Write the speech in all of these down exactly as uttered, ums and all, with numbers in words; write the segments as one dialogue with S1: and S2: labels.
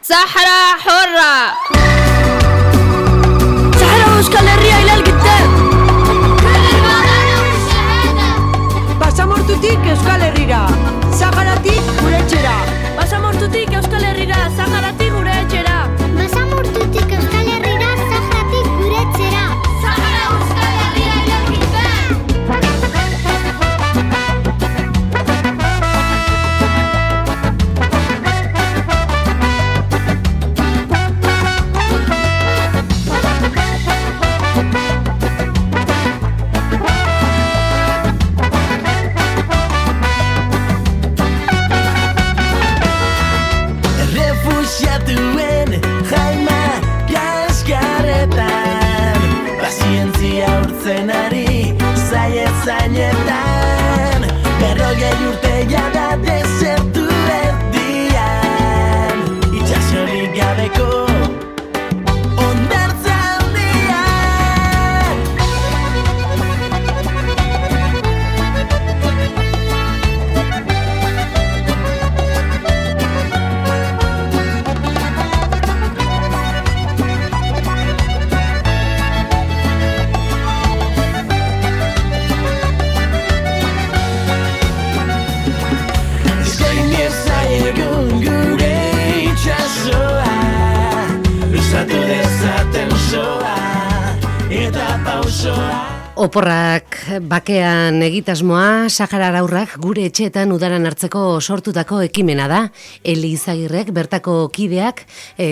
S1: صحراء حرة.
S2: صحراء Euskal Herria إلى القدام.
S3: كل الوطن والشهادة.
S2: Basamortutik Euskal Herrira, Saharatik gure etxera.
S1: Basamortutik Euskal Herrira, Saharatik gure etxera.
S3: Basamortutik Euskal Herrira, Saharatik gure etxera. Sahara Euskal Herria إلى القدام.
S4: Refuxiatuen jaima kaskarretan, pazientzia urtzen ari zaie zainetan, berrogei urte jada desertu erdian, itxasorik gabeko hondartza handian. Eskaini ezaiegun gure itxasoa, luzatu dezaten soa eta pausoa.
S5: Oporrak bakean egitasmoa, Sahara Araurrak gure etxeetan udaran hartzeko sortutako ekimena da. Eli Izagirrek bertako kideak e,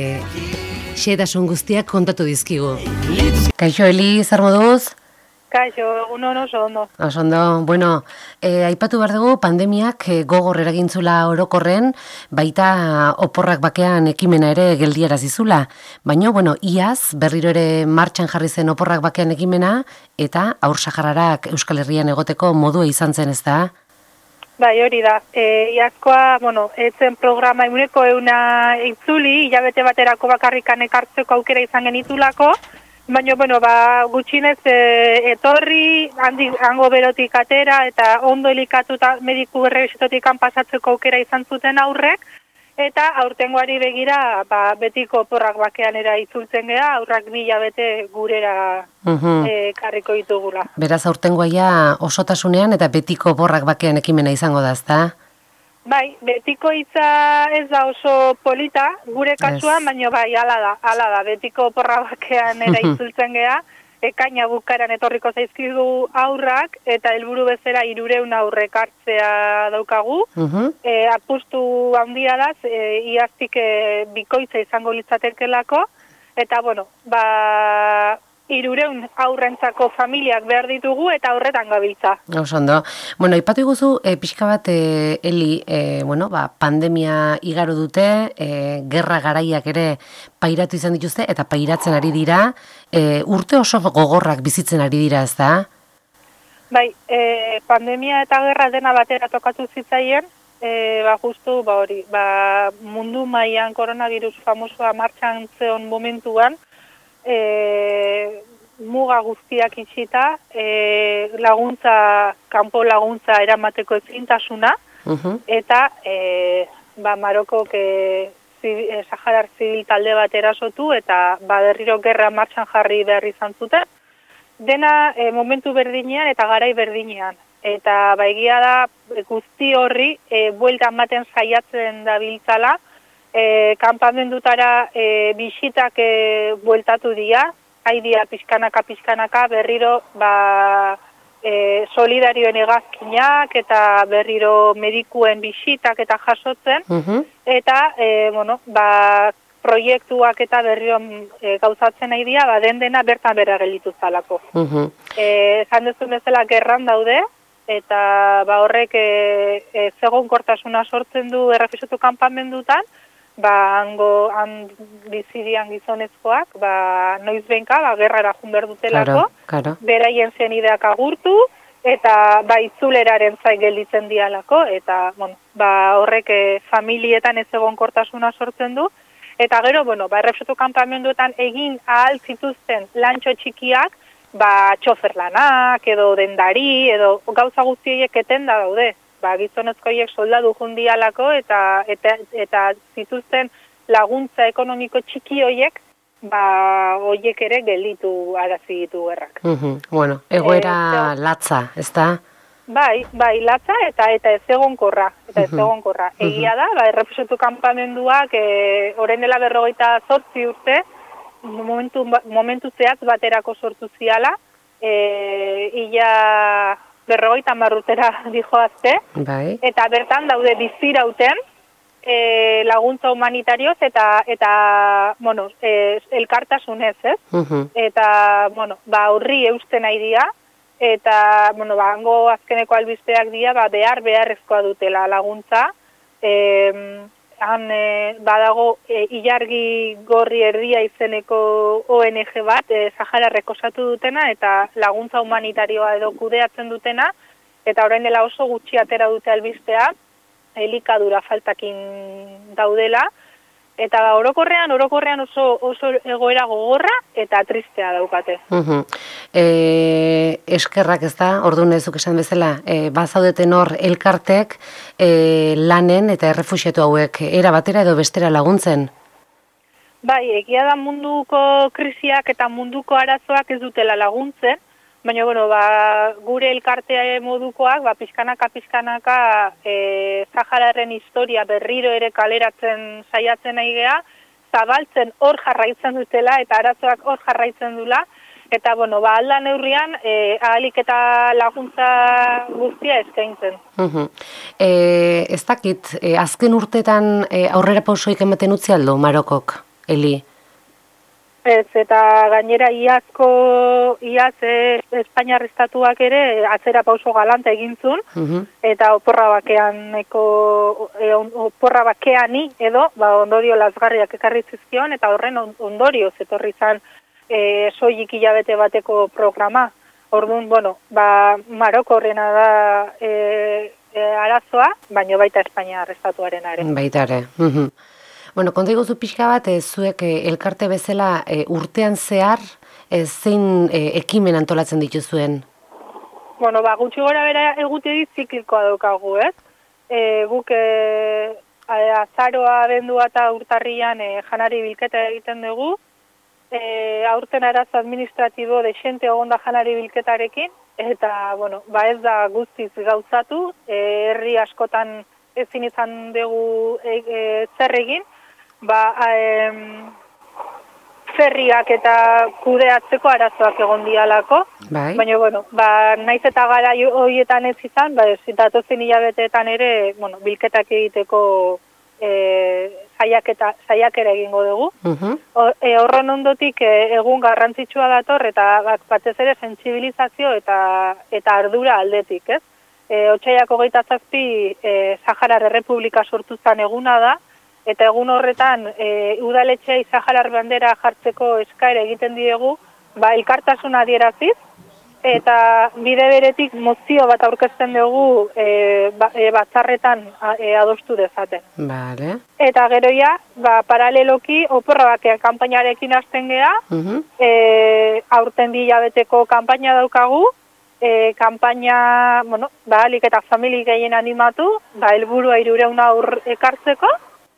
S5: xehetasun guztiak kontatu dizkigu. Kaixo Eli, zer moduz?
S6: Kaixo, egun ono oso ondo.
S5: Oso ondo, bueno, e, aipatu behar dugu pandemiak e, gogor eragintzula orokorren, baita oporrak bakean ekimena ere geldiarazizula. Baina, bueno, iaz berriro ere martxan jarri zen oporrak bakean ekimena, eta Haur Sahararak Euskal Herrian egoteko modua izan zen, ez da?
S6: Bai, hori da. E, iazkoa, bueno, etzen programa eguneko euna itzuli, hilabete baterako bakarrikan ekartzeko aukera izan genitulako, baina, bueno, ba, gutxinez e, etorri, handi, hango berotik atera, eta ondo elikatuta mediku errebisitotik pasatzeko aukera izan zuten aurrek, eta aurtengoari begira, ba, betiko oporrak bakean era itzultzen gea, aurrak mila bete gurera
S5: Mhm.
S6: e, karriko ditugula.
S5: Beraz, aurtengoa ja osotasunean eta betiko oporrak bakean ekimena izango da, ez da?
S6: Bai, betiko hitza ez da oso polita, gure kasuan, baina bai, hala da, hala da, betiko porra bakean era itzultzen gea, ekaina bukaran etorriko zaizkigu aurrak, eta helburu bezala hirureun aurrek hartzea daukagu,
S5: Mhm.
S6: e, apustu handia da, e, iaztik e, bikoitza izango litzatekelako, eta bueno, ba, hirureun aurrentzako familiak behar ditugu eta horretan gabiltza.
S5: Oso ondo. Bueno, aipatu iguzu, e, pixka bat, e, Eli, e, bueno, ba, pandemia igaro dute, e, gerra garaiak ere pairatu izan dituzte, eta pairatzen ari dira, e, urte oso gogorrak bizitzen ari dira, ez da?
S6: Bai, e, pandemia eta gerra dena batera tokatu zitzaien, e, ba, justu, ba, hori, ba, mundu mailan koronavirus famosoa martxan zeon momentuan, e, muga guztiak itxita, e, laguntza, kanpo laguntza eramateko ezintasuna,
S5: Mhm.
S6: eta e, ba, Marokok e, zibi- e, Saharar zibil talde bat erasotu, eta ba, berriro gerra martxan jarri behar izan zuten, dena e, momentu berdinean eta garai berdinean. Eta ba, egia da e, guzti horri e, buelta ematen saiatzen dabiltzala, e, kanpamendutara e, bisitak e, bueltatu dira, haidia pixkanaka pixkanaka berriro ba, e, solidarioen hegazkinak eta berriro medikuen bisitak eta jasotzen,
S5: Mhm.
S6: eta e, bueno, ba, proiektuak eta berriro e, gauzatzen nahi dira, ba, den dena bertan bera gelditu zalako.
S5: Mhm.
S6: E, esan duzun bezala gerran daude, eta ba, horrek e, e, zegonkortasuna sortzen du errefuxiatu kanpamendutan, ba, hango han bizidian gizonezkoak, ba, noiz behinka, ba, gerrara jun behar dutelako,
S5: Claro, claro.
S6: beraien zenideak agurtu, eta ba, itzuleraren zai gelditzen dialako, eta bueno, ba, horrek e, familietan ez egonkortasuna sortzen du, eta gero, bueno, ba, errefuxiatu kanpamenduetan egin ahal zituzten lantxo txikiak, ba, txoferlanak, edo dendari, edo gauza guztiek etenda daude. Ba, gizonezkoiek soldadu jundialako eta, eta, eta zituzten laguntza ekonomiko txiki hoiek, ba, hoiek ere gelditu arazi ditu gerrak.
S5: Mhm. Bueno, egoera
S6: Eh,
S5: latza, ez da?
S6: Bai, bai, latza eta eta ez egonkorra, eta ez egonkorra. Egia da, ba, errefuxiatu kanpamenduak e, orain dela berrogeita zortzi urte, momentu, momentu zehatz baterako sortu ziala, e, ia berrogeita hamar urtera dijoazte,
S5: Bai.
S6: eta bertan daude bizirauten, e, laguntza humanitarioz eta, eta bueno, e, elkartasunez, ez?
S5: Mhm.
S6: Eta, bueno, ba, horri eusten nahi dira, eta, bueno, ba, hango azkeneko albisteak dira, ba, behar beharrezkoa dutela laguntza, e, han e, badago e, ilargi gorri erdia izeneko O N G bat, e, Sahararrek osatu dutena, eta laguntza humanitarioa edo kudeatzen dutena, eta orain dela oso gutxi atera dute albistea, elikadura faltakin daudela, eta orokorrean, orokorrean oso, oso egoera gogorra eta tristea daukate.
S5: Mhm. E, eskerrak ez da, orduan ezuk esan bezala, e, bazaudeten hor elkartek e, lanen eta errefuxiatu hauek era batera edo bestera laguntzen.
S6: Bai, egia da munduko krisiak eta munduko arazoak ez dutela laguntzen, baina, bueno, ba, gure elkartea modukoak, ba, pixkanaka, pixkanaka, e, Sahararen historia berriro ere kaleratzen saiatzen nahi gea, zabaltzen hor jarraitzen dutela, eta arazoak hor jarraitzen dula, eta, bueno, ba, alda neurrian, e, ahalik eta laguntza guztia eskaintzen.
S5: Mhm. E, ez dakit, e, azken urtetan e, aurrera pausoik ematen utzi aldo, Marokok, Eli?
S6: Ez, eta gainera iazko, iaz e, Espainiar estatuak ere atzera pauso galanta egintzun,
S5: Mhm.
S6: eta oporra bakeaneko, e, oporra bakeani edo, ba, ondorio lazgarriak ekarri zizkion, eta horren ondorioz etorri zan e, soilik hilabete bateko programa. Orduan, bueno, ba, Maroko horrena da e, e, arazoa, baino baita Espainiar estatuarena ere.
S5: Baita ere. Mhm. Bueno, konta iguzu pixka bat, e, zuek e, elkarte bezala e, urtean zehar, e, zein e, ekimen antolatzen dituzuen?
S6: Bueno, ba, gutxi gora bera egutegi ziklikoa daukagu, ez? E, guk e, azaroa, abendua eta urtarrian e, janari bilketa egiten dugu, e, aurten arazo administratibo desente egonda janari bilketarekin, eta, bueno, ba ez da guztiz gauzatu, e, herri askotan ezin izan dugu e, e, zer egin, ba, em, ferriak eta kudeatzeko arazoak egon dialako,
S5: Bai.
S6: baina, bueno, ba, naiz eta gara horietan ez izan, ba, ez datozen hilabeteetan ere, bueno, bilketak egiteko e, saiaketa, saiakera egingo dugu.
S5: Mhm.
S6: Hor- e, horren ondotik e, egun garrantzitsua dator, eta bat- batez ere sentsibilizazio eta, eta ardura aldetik, ez? E, Otsaiak hogeita zazpi e, Saharar Errepublika sortu zen eguna da, eta egun horretan e, udaletxeai Saharar bandera jartzeko eskaera egiten diegu, ba, elkartasuna adieraziz, eta bide beretik mozio bat aurkezten dugu e, ba, e, batzarretan a, e, adostu dezaten.
S5: Vale.
S6: Eta geroia, ba, paraleloki, oporra bakea kanpainarekin hasten gea,
S5: Mhm.
S6: e, aurten bi hilabeteko kanpaina daukagu, e, kanpaina, bueno, ba, alik eta famili gehien animatu, ba, helburua hirureun aur ekartzeko,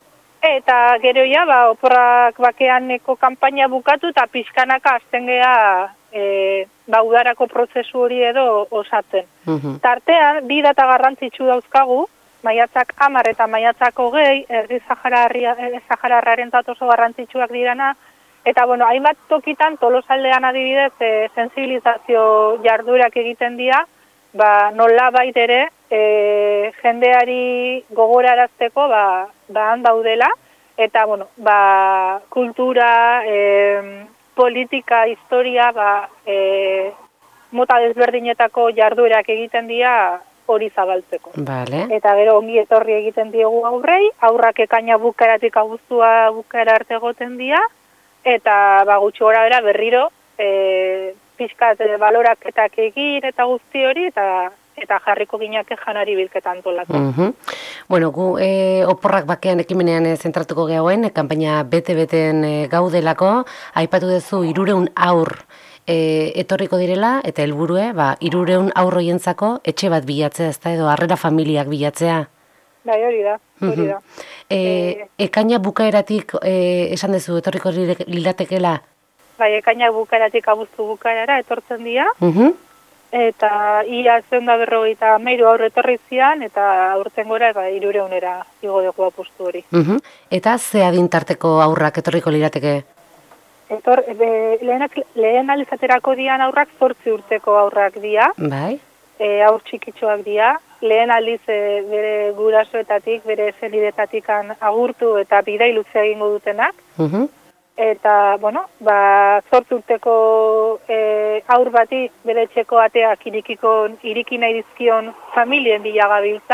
S6: eta geroia, ba, oporrak bakeaneko kanpaina bukatu eta pixkanaka hasten gea e, ba, udarako prozesu hori edo osatzen.
S5: Mhm.
S6: Tartean, bi data garrantzitsu dauzkagu, maiatzak hamar eta maiatzak hogei, erdi Sahararraren oso garrantzitsuak dirana, eta, bueno, hainbat tokitan, Tolosaldean adibidez, e, sensibilizazio jardurak egiten dira, ba, nola bait ere, e, jendeari gogorarazteko, ba, ba, han daudela, eta, bueno, ba, kultura, e, politika, historia, ba, e, mota desberdinetako jarduerak egiten dira hori zabaltzeko.
S5: Vale.
S6: Eta gero ongi etorri egiten diegu aurrei, aurrak ekaina bukaratik abuztua bukara arte egoten dira, eta ba, gutxi gora bera berriro e, pixkat e, baloraketak egin eta guzti hori, eta eta jarriko ginake janari bilketa antolatzen.
S5: Mhm. Bueno, gu e, oporrak bakean ekimenean e, zentratuko gehauen, e, kanpaina bete-beten e, gaudelako, aipatu duzu hirureun aur e, etorriko direla, eta helburue, ba, hirureun aur hoientzako etxe bat bilatzea, ez da, edo harrera familiak bilatzea.
S6: Bai, hori da, hori da.
S5: E, ekaina bukaeratik e, esan dezu etorriko liratekela?
S6: Bai, ekaina bukaeratik abuztu bukaerara etortzen dira,
S5: Uh-huh.
S6: eta ia zen da berrogeita meiru aurre etorri zian, eta aurten gora ba, irureunera igo dugu apustu hori.
S5: Uh-huh. Eta ze adintarteko aurrak etorriko lirateke?
S6: Etor, be, lehenak, lehen alizaterako dian aurrak zortzi urteko aurrak dira,
S5: Bai.
S6: e, aur txikitxoak dira, lehen aldiz e, bere gurasoetatik, bere zenidetatik agurtu eta bidai luzea egingo dutenak,
S5: Uh-huh.
S6: eta, bueno, ba, zortzi urteko e, aur bati bere etxeko ateak irikiko, iriki nahi dizkion familien bilagabiltza,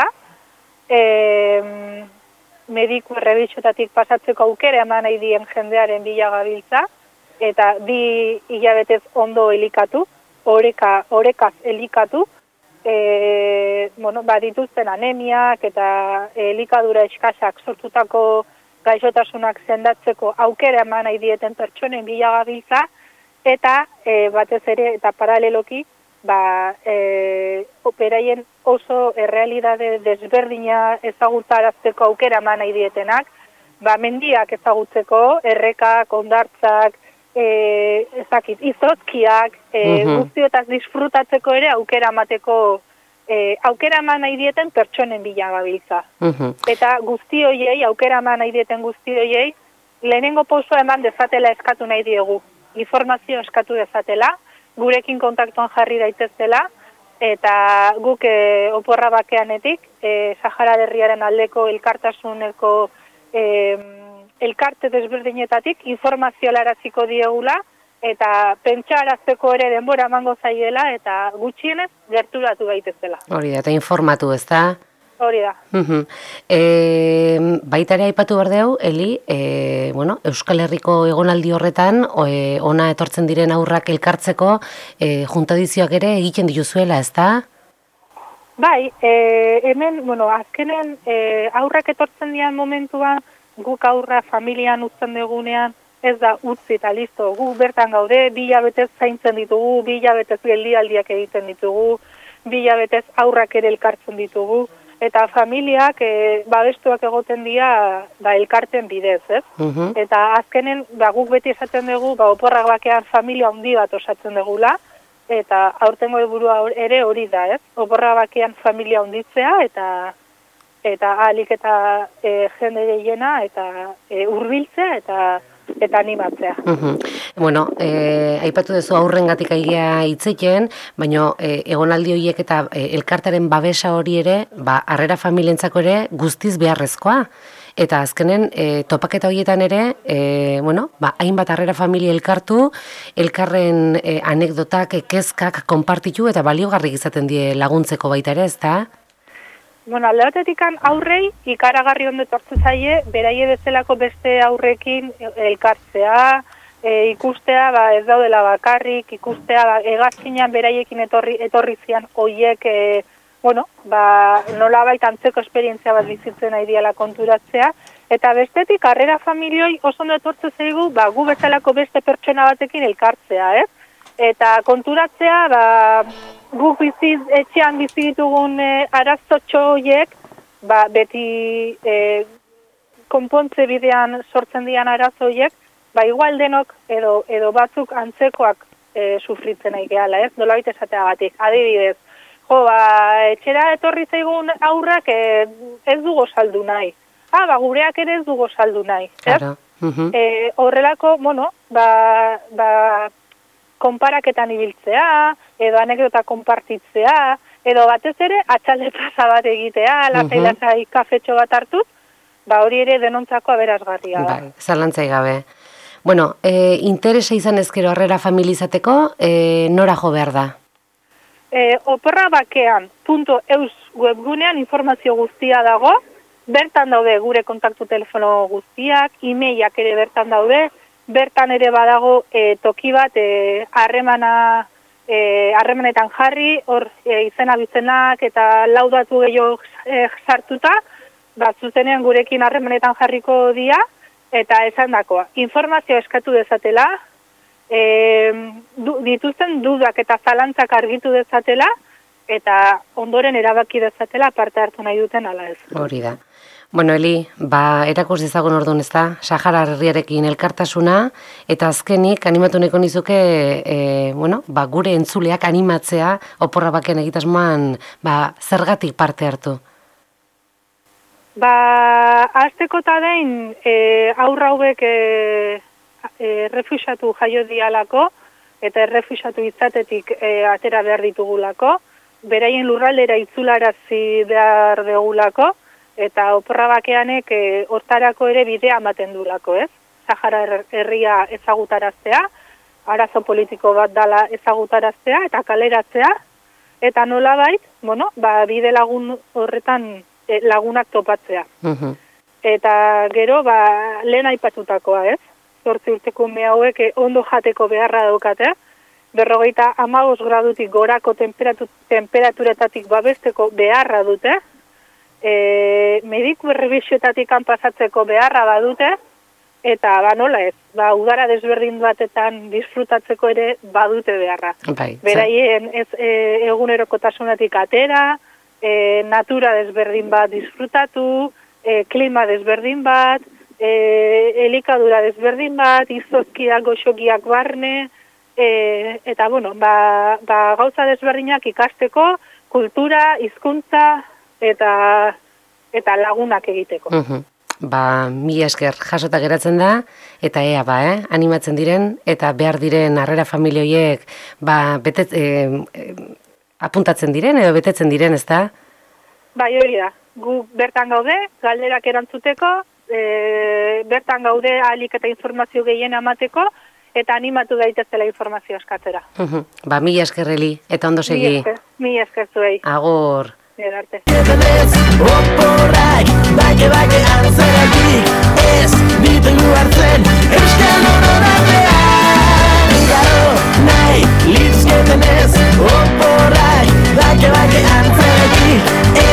S6: e, mediku errebitxotatik pasatzeko aukera eman nahi dien jendearen bilagabiltza, eta bi hilabetez ondo elikatu, oreka, orekaz elikatu, e, bueno, ba, dituzten anemiak eta elikadura eskasak sortutako gaixotasunak sendatzeko aukera eman nahi dieten pertsonen bilagabiltza, eta e, batez ere, eta paraleloki, ba, e, operaien oso errealidade desberdina ezagutarazteko aukera eman nahi dietenak, ba, mendiak ezagutzeko, errekak, ondartzak, e, ezakit, izozkiak, e,
S5: Mhm.
S6: guztiotaz disfrutatzeko ere aukera emateko, e, aukera eman nahi dieten pertsonen bilagabiltza.
S5: Uh-huh.
S6: Eta guzti hoiei, aukera eman nahi dieten guzti hoiei, lehenengo pausoa eman dezatela eskatu nahi diegu. Informazio eskatu dezatela, gurekin kontaktuan jarri daitezela, eta guk e, oporra bakeanetik, e, Sahara Herriaren aldeko elkartasuneko e, elkarte desberdinetatik informazio laraziko diegula, eta pentsarazteko ere denbora emango zaiela, eta gutxienez gerturatu gaitezela.
S5: Hori da, eta informatu, ez da?
S6: Hori da.
S5: Uh-huh. E, baita ere aipatu behar dugu, Eli, e, bueno, Euskal Herriko egonaldi horretan, o, e, ona etortzen diren aurrak elkartzeko, e, juntadizioak ere egiten dituzuela, ez da?
S6: Bai, e, hemen, bueno, azkenen e, aurrak etortzen dian momentuan, guk aurra familian utzen dugunean, ez da utzi eta listo, gu bertan gaude, bi hilabetez zaintzen ditugu, bi hilabetez geldialdiak egiten ditugu, bi hilabetez aurrak ere elkartzen ditugu, eta familiak e, babestuak egoten dira ba, elkarten bidez, ez?
S5: Uh-huh.
S6: Eta azkenen, ba, guk beti esaten dugu, ba, oporrak bakean familia handi bat osatzen dugula, eta aurtengo helburua ere hori da, ez? Oporrak bakean familia handitzea, eta eta ahalik eta e, jende gehiena, eta e, hurbiltzea, eta eta animatzea.
S5: Uh-huh. Bueno, eh, aipatu duzu aurrengatik aigia hitzeiten, baina eh, egonaldi horiek eta eh, elkartaren babesa hori ere, ba, harrera familientzako ere guztiz beharrezkoa. Eta azkenen, eh, topaketa horietan ere, eh, bueno, ba, hainbat harrera familia elkartu, elkarren eh, anekdotak, kezkak konpartitu eta baliogarrik izaten die laguntzeko baita ere, ez da?
S6: Bueno, alde batetik aurrei ikaragarri ondo etortzen zaie, beraie bezalako beste aurrekin elkartzea, e, ikustea, ba, ez daudela bakarrik, ikustea, ba, hegazkinean beraiekin etorri, etorri zian hoiek, e, bueno, ba, nolabait antzeko esperientzia bat bizitzen nahi diala konturatzea, eta bestetik harrera familioi oso ondo etortzen zaigu, ba, gu bezalako beste pertsona batekin elkartzea, ez? Eta konturatzea, ba, guk bizi, etxean bizi ditugun e, arazotxo horiek, ba, beti e, konpontze bidean sortzen dian arazo horiek, ba, igual denok edo, edo batzuk antzekoak e, sufritzen nahi gehala, ez? Nolabait esateagatik, adibidez. Jo, ba, etxera etorri zaigun aurrak e, ez dugu saldu nahi. Ah, ba, gureak ere ez dugu saldu nahi, ez?
S5: Claro. Uh-huh.
S6: E, horrelako, bueno, ba, ba, konparaketan ibiltzea, edo anekdota konpartitzea, edo batez ere atxalde pasa bat egitea, lasai-lasai kafetxo bat hartuz, ba hori ere denontzako aberasgarria da.
S5: Bai, zalantzai gabe. Bueno, e, interesa izan ezkero harrera familizateko, e, nora jo behar da?
S6: E, oporra bakean punto eus webgunean informazio guztia dago, bertan daude gure kontaktu telefono guztiak, e-mailak ere bertan daude, bertan ere badago e, toki bat harremana e, harremanetan jarri, hor e, izena bizenak eta laudatu gehiago e, sartuta, bat zuzenean gurekin harremanetan jarriko dia, eta esan dakoa. Informazio eskatu dezatela, e, du, dituzten dudak eta zalantzak argitu dezatela, eta ondoren erabaki dezatela parte hartu nahi duten ala ez.
S5: Hori da. Bueno, Eli, ba, erakus dezagun orduan, ez da, Sahara herriarekin elkartasuna, eta azkenik animatu nahiko nizuke, e, bueno, ba, gure entzuleak animatzea oporra bakean egitasmoan, ba, zergatik parte hartu?
S6: Ba, azteko eta dein, e, aurra hauek e, e, refuxatu jaio dialako, eta errefusatu izatetik e, atera behar ditugulako, beraien lurraldera itzularazi behar degulako, eta oporra bakeanek e, hortarako ere bidea ematen dulako, ez? Sahara herria ezagutaraztea, arazo politiko bat dala ezagutaraztea eta kaleratzea, eta nolabait, bueno, ba, bide lagun horretan e, lagunak topatzea. Uh-huh. Eta gero, ba, lehen aipatutakoa, ez? Zortzi urteko ume hauek e, ondo jateko beharra daukate, berrogeita hamabost gradutik gorako temperatu, temperaturetatik babesteko beharra dute, e, mediku errebisioetatik pasatzeko beharra badute, eta ba nola ez, ba, udara desberdin batetan disfrutatzeko ere badute beharra.
S5: Bai,
S6: beraien ez, e, egunerokotasunetik atera, e, natura desberdin bat disfrutatu, e, klima desberdin bat, e, elikadura desberdin bat, izozkiak, goxokiak barne, e, eta bueno, ba, ba, gauza desberdinak ikasteko, kultura, hizkuntza eta eta lagunak egiteko.
S5: Uh-huh. Ba, mi esker jasota geratzen da, eta ea ba, eh? animatzen diren, eta behar diren harrera familioiek ba, betet, eh, eh, apuntatzen diren edo betetzen diren, ez da?
S6: Bai, hori da. Gu bertan gaude, galderak erantzuteko, e, bertan gaude ahalik eta informazio gehien emateko, eta animatu daitezela informazio eskatzera.
S5: Uh-huh. Ba, mi esker Eli, eta ondo segi.
S6: Mi esker, mi esker zuei.
S5: Agur.
S6: Arte.
S4: Oporrak, bake bake antzeratik, ez ditugu hartzen, euskal honoratean. Igaro, nahi, litzketen ez, oporrak, bake bake antzeratik,